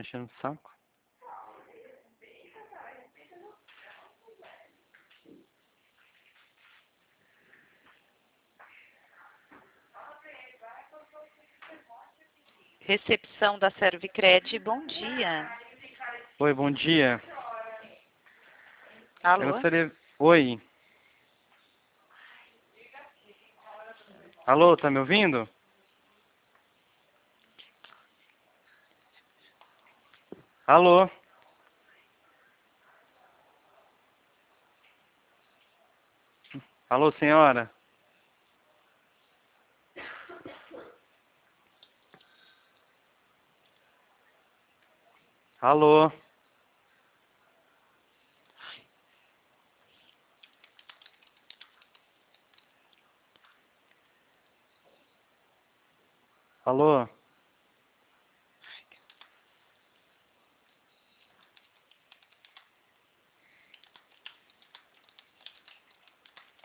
enchendo o saco. Recepção da Servicred, bom dia. Oi, bom dia. Eu Alô? gostaria... Oi. Alô, tá me ouvindo? Alô? Alô, senhora? Alô? Alô?